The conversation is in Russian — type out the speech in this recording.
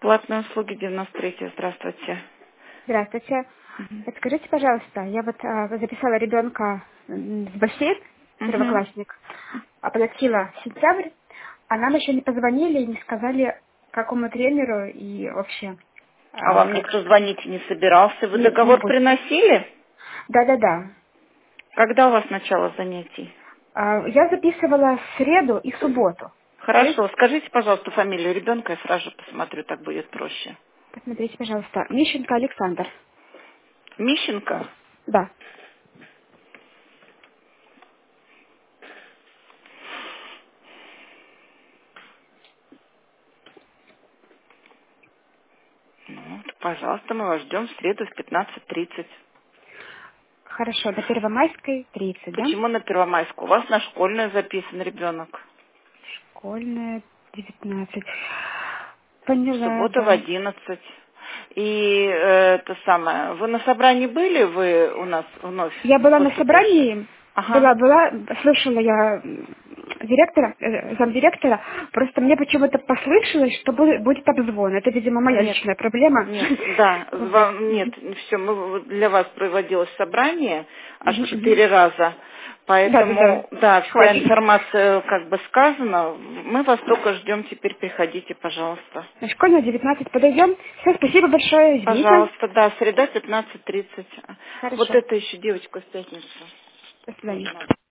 Платные услуги 93. Здравствуйте. Здравствуйте. Скажите, пожалуйста, я вот записала ребенка в бассейн, Угу. первоклассник, оплатила в сентябрь, а нам еще не позвонили и не сказали, какому тренеру и вообще А вам как. никто звонить и не собирался? Вы Не договор будет. приносили? Да-да-да. Когда у вас начало занятий? Я записывала в среду и субботу. То есть, Хорошо. Скажите, пожалуйста, фамилию ребенка, я сразу же посмотрю, так будет проще. посмотрите, пожалуйста, Мищенко Александр. Мищенко? Да. Ну, вот, пожалуйста, мы вас ждем в среду в 15:30. Хорошо, до Первомайской 30, да? Почему на Первомайскую? У вас на школьную записан ребенок. Школьная 19. В Поняла, субботу в да. 11. И это самое. Вы на собрании были? Вы у нас вновь Я была на после почты? собрании, Ага. слышала я директора, замдиректора, просто мне почему-то послышалось, что будет обзвон. Это, видимо, моя Нет, личная проблема. нет, да, Вот. нет, все, для вас проводилось собрание аж Мгм, мгм. 4 раза, Да. поэтому, да, вся Хватит. информация как бы сказана, мы вас только ждем, теперь приходите, пожалуйста. На школьную 19 подойдем. Все, спасибо большое, извините. Пожалуйста, да, среда 15:30. Вот Хорошо. это еще девочка в пятницу. До свидания. Надо.